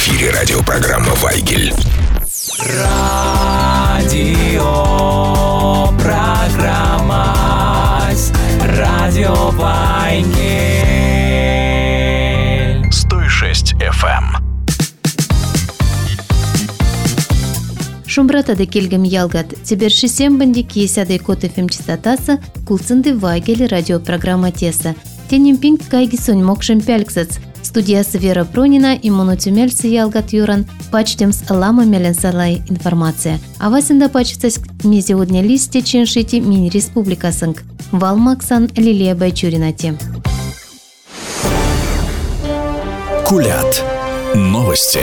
эфире радиопрограмма «Вайгель». Радиопрограмма «Радио Вайгель». 106 FM. Шумбратада келгем ялгат. Теперь шесем бандики сядай кот FM частотаса, кулцынды Вайгель радиопрограмма теса. Тенем пинг кайги сонь мокшем пяльксац. Студиясы Вера Пронина и Монутюмельцы ялгат юран. Пачтемс лама меленсалай информация. А васында пачтась мезе одня листе ченшити мини-республикасынг. Валмаксан Лилия Байчуринати. Кулят. Новости.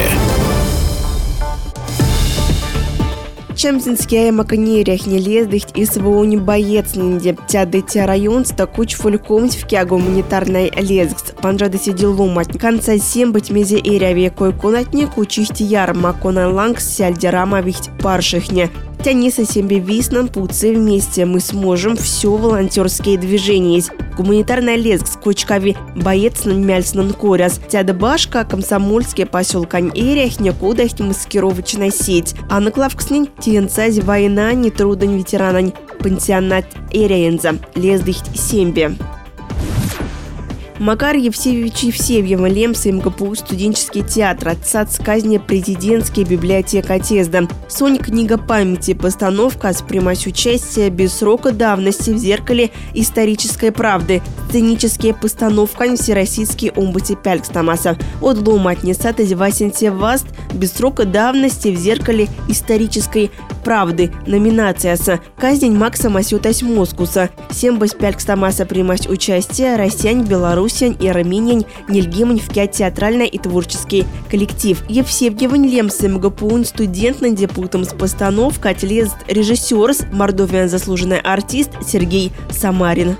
Чемзинские маканерях не лездыхть и своуни боецнинде. Тядыте район стакуч фулькомть в кя гуманитарной лезгс. Панжады сидел ломать. Конца сем быть мезе эряве кой конатник учисти яр макона лангс сяльдерама вихть паршихне. Тяниса себе виснам пуцы вместе. Мы сможем все волонтерские движения. Гуманитарная лезг с кучками боец на мяльснан коряс. Тяда башка комсомольские поселкань эрях некуда их маскировочная сеть. А на клавкснень тенцази война не труден ветеранань. Пансионат эряенза. Лездых сембе. Макар Евсеевич Евсеевьев Лемса МГПУ студенческий театр, отца сказня президентская библиотека Тезда. Сонь книга памяти, постановка с примась участия без срока давности в зеркале исторической правды. Сценические постановка всероссийский омбудси Пялькстамаса. От лома отнесат из Васенте Васт без срока давности в зеркале исторической правды. Номинация с казнь Макса Масютась Москуса. Сембас Пялькстамаса примась участие россиян, белорусян и армянин нельгимань в театральный и творческий коллектив. Евсевьевань Лемса МГПУ студент на депутом с постановкой отлезет режиссер, мордовиан заслуженный артист Сергей Самарин.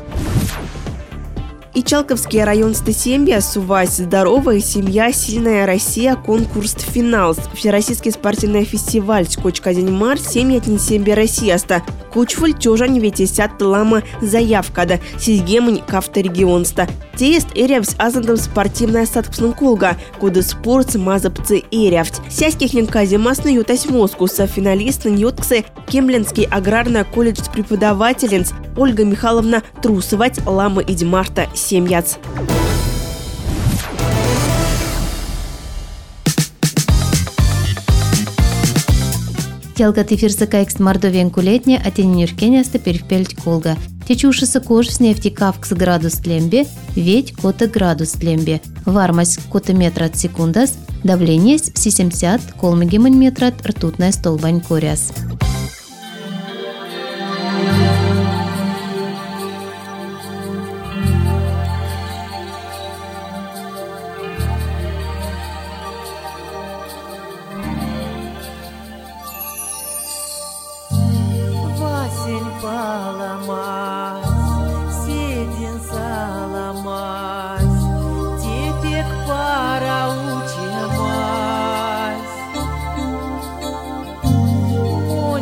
Ичалковский район Стасембия, Сувась, здоровая семья, сильная Россия, конкурс финал. Всероссийский спортивный фестиваль Скочка день март, семья Тинсембия Россияста. Кучфуль тёжань ветесят лама заявка да сизгемань кафта регионста. Тест эрявс азандом спортивная садксным колга, куда спорт мазапцы эрявть. Сяських ненкази масны ютась Москуса, финалист ньотксы Кемленский аграрный колледж преподавательниц Ольга Михайловна Трусовать лама идьмарта семьяц. Телгат эфирса кайкс мордовен кулетне, а тени нюркеняста перепельть колга. Течушиса кож с нефти кавкс градус тлембе, ведь кота градус тлембе. Вармость кота метра от секундас, давление 70 колмегемон метра от ртутная столбань коряс. Ой,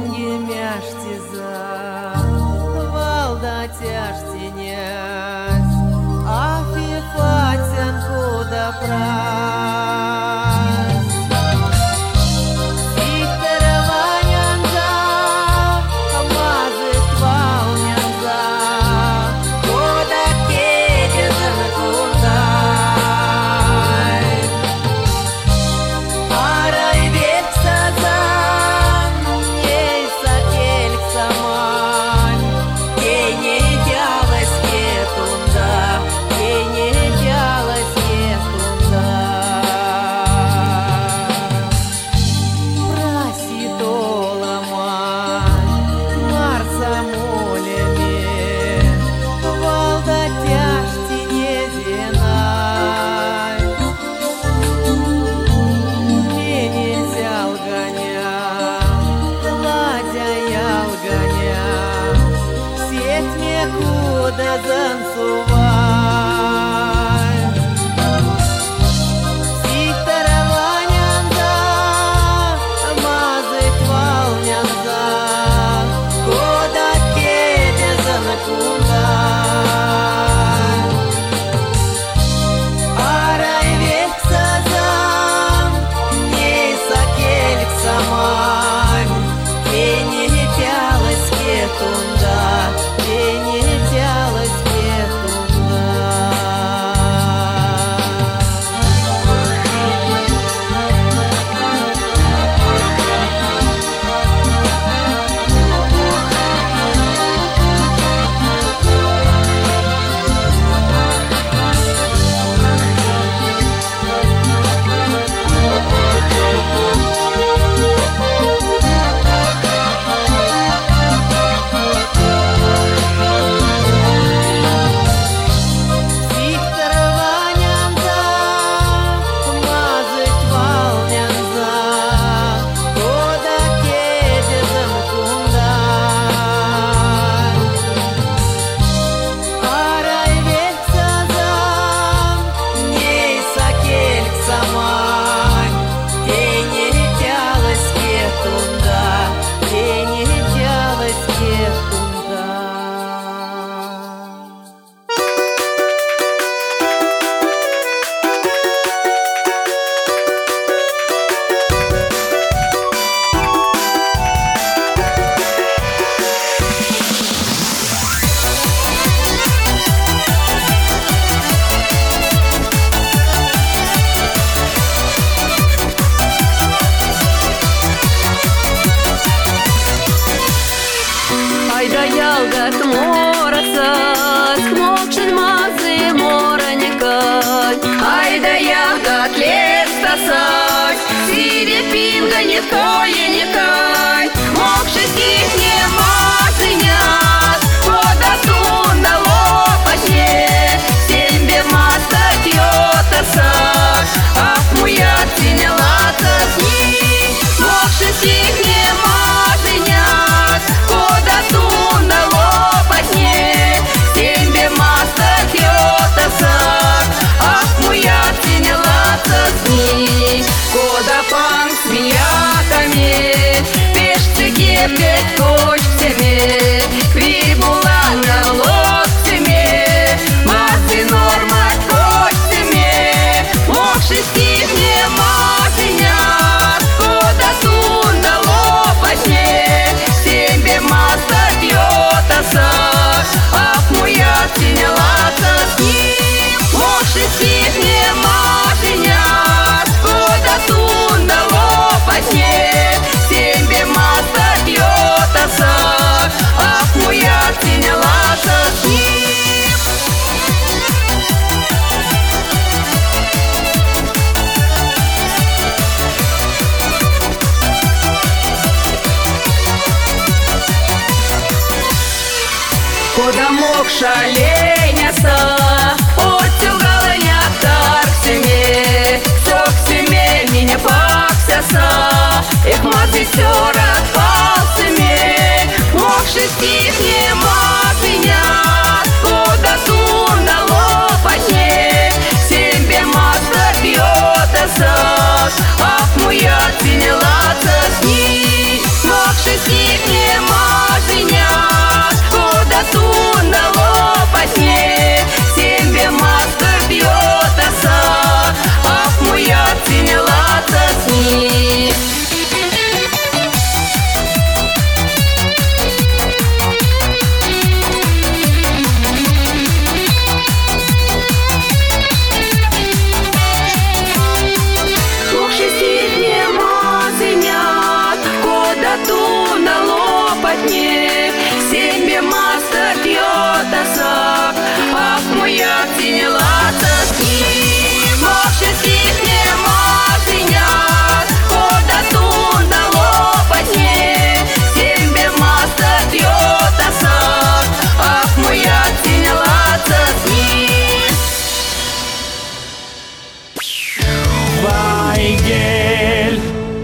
коеникай, мокши стихне мазынят, подату на лопасне, сембе маста тьотаса, ах муя цинелата с ней, мокши стихне мазынят, подату на лопасне, сембе маста тьотаса, ах муя цинелата с ней, кода пан смеятами, пешцы кеплет кочцами, квибула на локтями, мазы норма кочцами, мокши стихне мазынят, кода ту на лопасне, сембе маста пьетаса, ах муя цинелата с ним, мокши стихне мазынят, кода ту на лопасне, сембе маста пьетаса, ах муя цинелата с ним. Кода мокша леняса, отцюгаланя тарксеме, соксеме меня паксяса, эх мазы сёра палсеме, мокши стихне мазынят, кода ту на лопасне, сембе маста пьетаса, ах муя цинелата с ней, мокши стихне мазынят, кода ту на лопасне, сембе маста пьетаса, ах муя цинелата с ней. Мокши стихне мазынят, кода ту на лопатне, сембе маста пьетаса, ах муя цинелата с ним, мокши стихне мазынят, кода ту на лопатне, сембе маста пьетаса, ах муя цинелата с ним. Вайгель.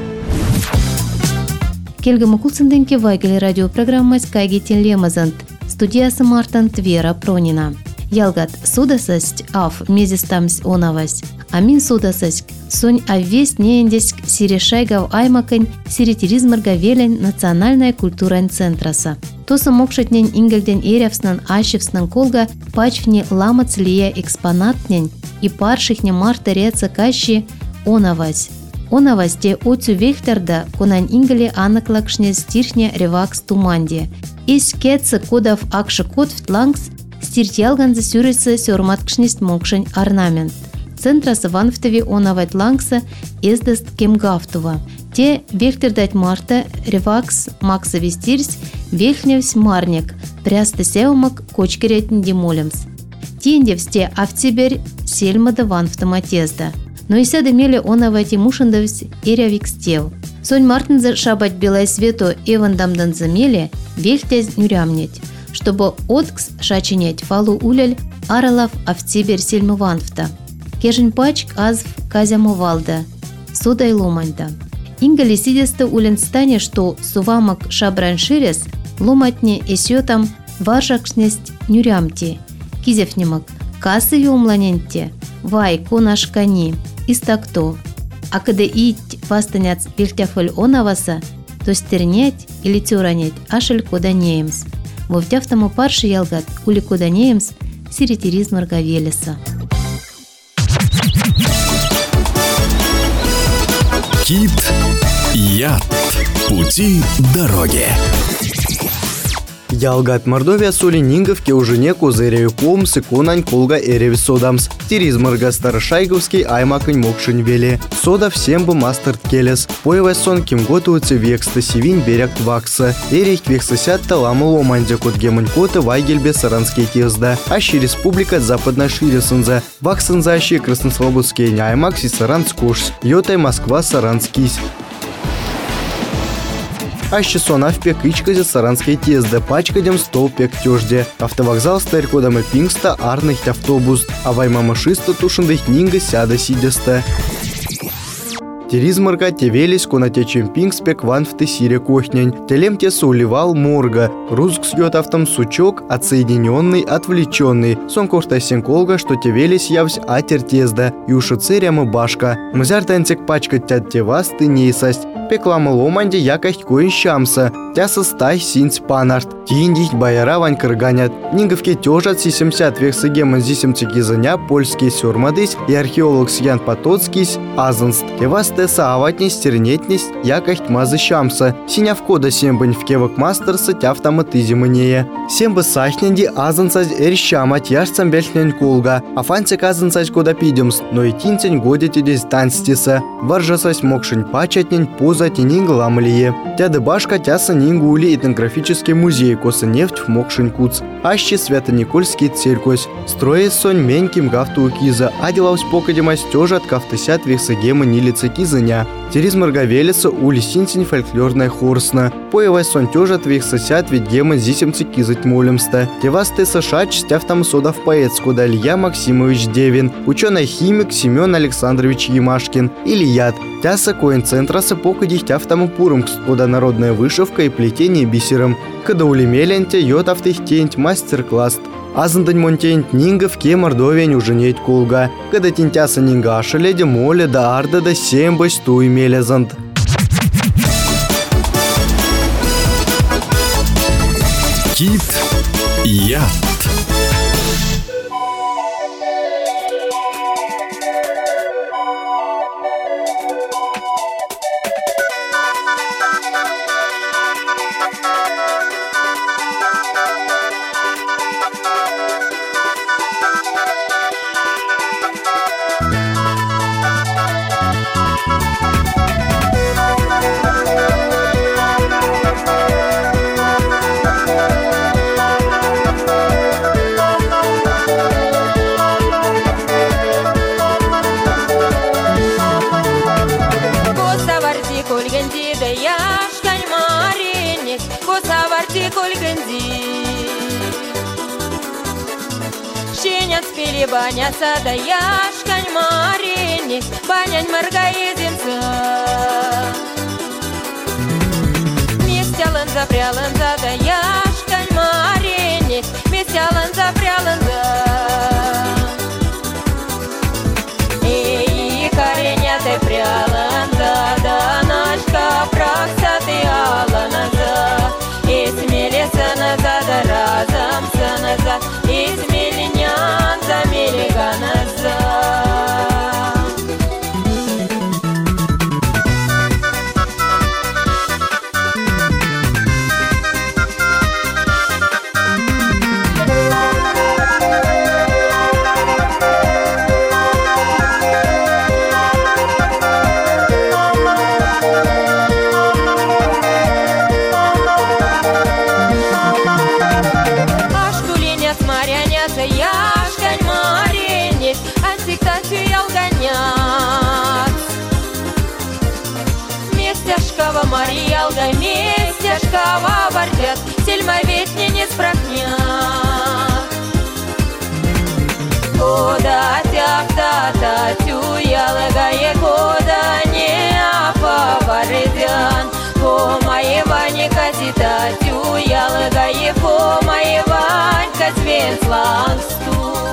Келгімі кулсынденке Вайгель радиопрограммас кайгетен лемазант. Студиясы Мартан Вера Пронина. Ялгат судасасть аф мезистамс онавась. Амин судасасть сонь аввесть неендеск сирешайгав аймакань сиретиризмырга велен национальная культурань центраса. Тосы мокшетнен ингельден эревснан ащевснан колга пачвне ламац лия экспонатнен и паршихне марта реца кащи онавась. Онавась те оцю вехтерда конань ингеле анаклакшне стирхне ревакс туманде. Ис кетсы кодав акши код втлангс стиртялганзы сюрысы сёрматкшнест мокшень орнамент. Центрасы ванфтови онавать лангса эздест кемгафтува. Те вехтердать марта ревакс макса вестирсь вехневсь марник прясты сеумак кочкеретн демолемс. Тиендевсте автиберь сельмада ванфтоматезда. Но и сяда мели онавать мушандовсь эрявикстев. Сонь мартынзы шабать белай свету эвандамдан замели вехтяз нюрямнеть, чтобы откс шачинять фалу уляль аралав автиберь сельмы ванфта. Кежень пачк азв казямовалда, судай ломаньда. Ингали сидесты улен стане, что сувамак шабранширес ломатне эсётам варшакшнесть нюрямти. Кизевнемак касы юмланенте, вай конашкани, истакто. А когда ить фастаняц вельтяфоль онаваса, то стернять или тюранять ашель кода неемс. Вовтяфтому парши ялгат ули кода неемс сиретиризм аргавелеса. Кит Яд. Пути дороги. Ялгат Мордовия соли нинговке уже неку зыряю комсы конань колга эреви содамс. Тиризмырга старшайговский аймакань мокшень вели. Сода всем бы мастер келес. Поевай сон ким готуется векста сивинь берег вакса. Эрих вексасят талама ломандя кот гемань кота вайгельбе саранские тезда. Ащи республика западная ширисанза. Ваксанзащие краснослободские аймакси саранскушс. Йотай Москва саранскись. Аще сонав пек ичказе саранской тезде, пачкадем стол пек тёжде. Автовокзал старь кодам и пингста арных автобус, а ваймама шиста тушендых нинга сяда сидеста. Теризмарга тевелись конате чемпингспек ван в тесире кохнянь. Телем теса уливал морга. Руск сьет автом сучок, отсоединенный, отвлеченный. Сон кошта сенколга, что тевелись явсь атер тезда. И уши церямы башка. Мзяр танцек пачкать тят тевас ты нейсасть. Пекла ломанде якость коин щамса. Тяса стай синц панарт. Тиндить баяра вань кырганят. Нинговке тёжат си 70 век сыгеман зисемцеки заня польский сюрмадысь и археолог Сьян Потоцкийсь азанст. Тевас теса аватнись тернетнись якость мазы щамса. Синя вкода сембань в кевок мастерса тяфтама тызиманея. Сембы сахненди азансать эрщамать яшцам бельхнянь колга. Афанцек азансать кода пидемс, но и тинцень годите десь танстиса. Варжасась мокшень пачатнень позать и нинг ламлие. Тяды башка тяса нингули этнографический музей коса нефть в мокшень куц. Аще Свято-Никольский церковь. Строит сонь меньким гафту киза, аделаус покадемась тёжат кафтысят вексагема нилица кизаня. Теризмарга велеса ули синсень фольклорная хорсна. Поевай сон тёжат вексасят ведь гема зисемцы кизать молемста. Тевас теса шач стяв там содав поэт скода Илья Максимович Девин, ученый-химик Семен Александрович Ямашкин, Ильяд. Тяса коин центраса покадих тяв там пуром скода народная вышивка и плетение бисером. Когда улемеленте йод автых мастер-класс. Азандань монтень нингов ке мордовень уже нет колга. Когда тентяса нинга шаледе моле да арда да сембась туй мелезант. Кит Яд. Баня сада яшкань маринись, банянь маргаизинца. Местялан запрялан зада яшкань маринись, местялан запрялан за. Эй, кореня ты прялан зада, ночка пракса ты алана за. И смелеса назада разом са назад, и смеленян за мелега назад. Марьялга местяшкова вардет, сельма ветни не спрахнят. Кода тяхта тюялга е кода не апавардян. По моей ване катита тюялга е по моей ванька свенслан стусь.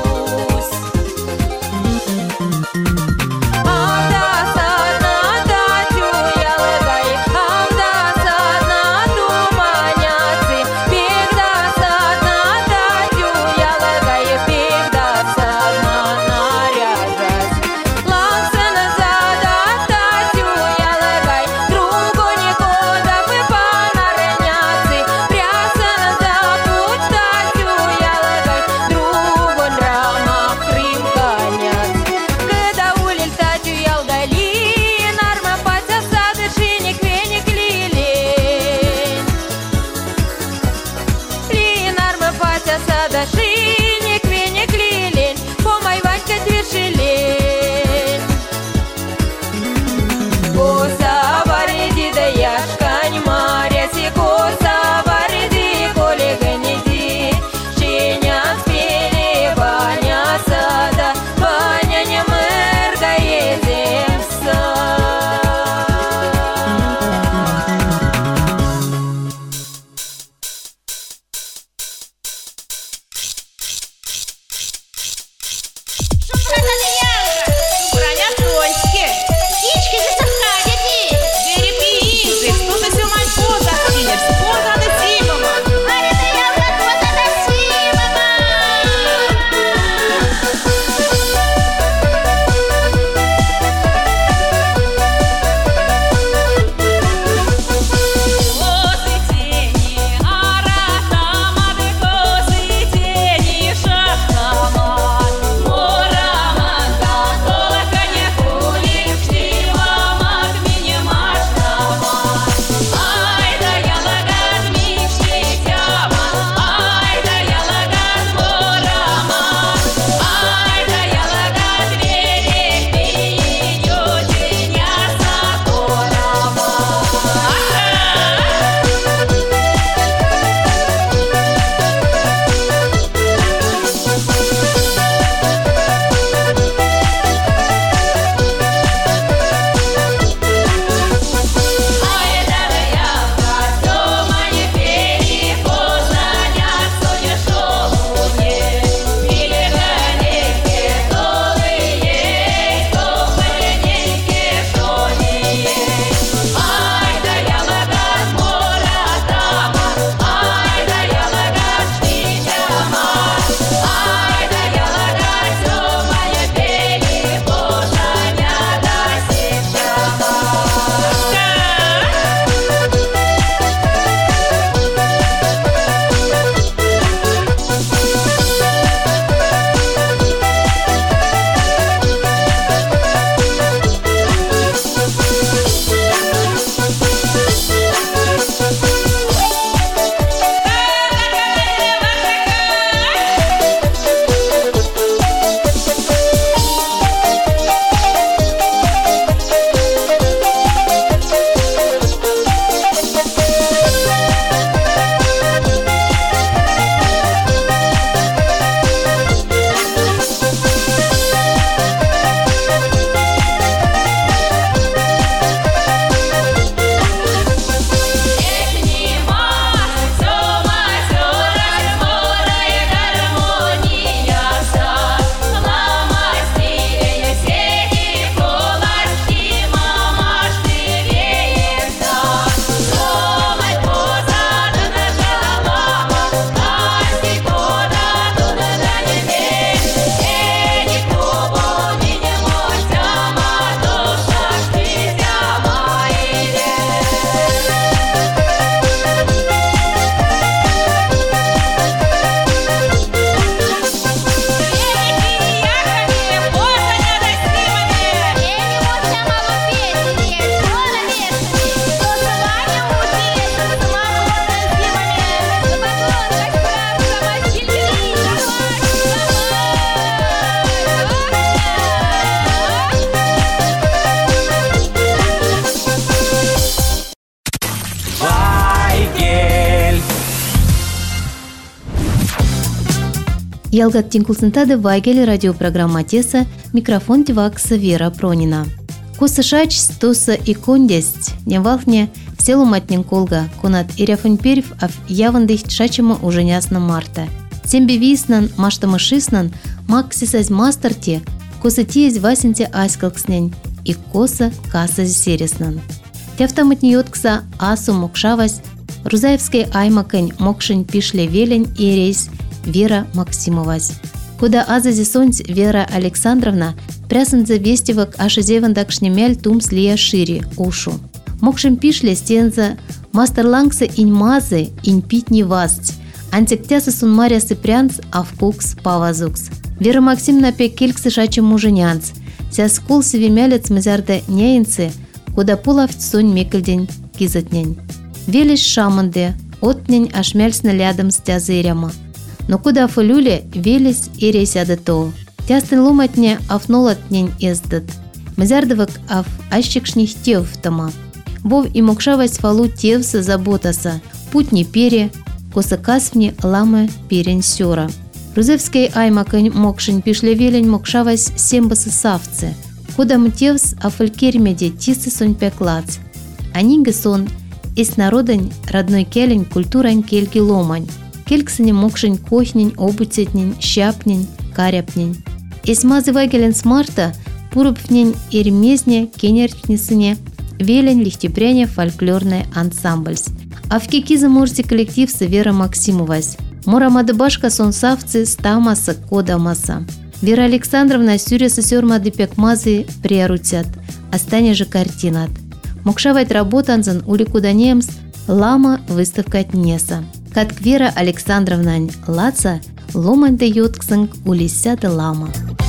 Ялгат тинкулсынтады Вайгель радиопрограмма Теса, микрофон девакса Вера Пронина. Коса шач стоса и кондесть, невалхне селу матнин колга, конат иряфын перев, ав явандых шачема уже нясна марта. Сембе виснан, маштамы шиснан, максисаз мастерте, коса тиез васенте аськалкснен, и коса касаз сереснан. Тяфтамытниоткса асу мокшавась, Рузаевской аймакань мокшень пишле велень и рейс Вера Максимовась. Куда азази сонць Вера Александровна прясанца вестивок ашезевандак шнемель тумс лия шире ушу. Мокшем пишле стенза мастерлангса инь мазы инь пить не васть. Антиктяса сунмаря сыпрянц авкукс павазукс. Вера Максимовна пек кельксы шачем муженянц. Сяс кул севемялец мызарда неинцы, куда пулавць сонь мекельдень кизатнень. Велиш шаманде, отнень ашмельсна лядом с тязыряма. Но куда фолюле велись и рейсяды то. Тястын ломатне афнолатнень ездат. Мызардывак аф ащикшних тев тома. Вов и мокшавась фалу тевса заботаса. Путни пере, косакасвни ламы перень сёра. Рузевской аймакань мокшень пишле велень мокшавась сембасы савцы. Куда мтевс афалькермеде тисы сонь пеклац. Анинга сон из народань родной келень культурань кельки ломань. Кельксыне мокшень кохнень, обуцетнень, щапнень, каряпнень. Из мазы вагелен смарта пурупнень ирмезне кенерчнесыне велень лихтепряне фольклорный ансамбльс. А в кикиза мурси коллектив Вера Максимовась. Мурамадыбашка сон савцы стамаса кодамаса. Вера Александровна сюреса сёрмады пекмазы приорутят. Остане же картинат. Мокшавать работанзан уликуданемс лама выставка тнеса. Как Вера Александровна лаца, ломань дает ксанг улисята лама.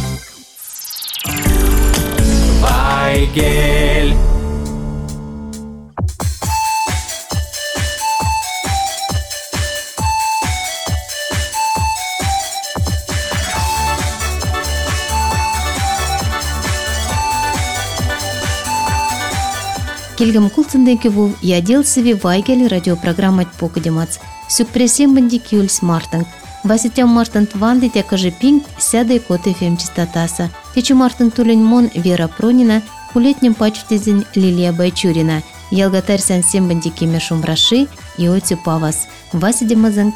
Вайгель. Келгам кулцынденке вул ядел себе Вайгель радиопрограммать покадемац. Сюкпресем бандики ульс мартанг. Васитям мартант ванды тякажи пинг сяда и кот FM частотаса. Течу мартант тулень мон Вера Пронина, улетнем пачутизень Лилия Байчурина. Ялгатарсан сем бандики мешум раши и отю павас. Васидемазанг.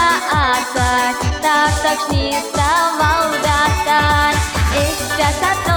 Так не вставал достань, и сейчас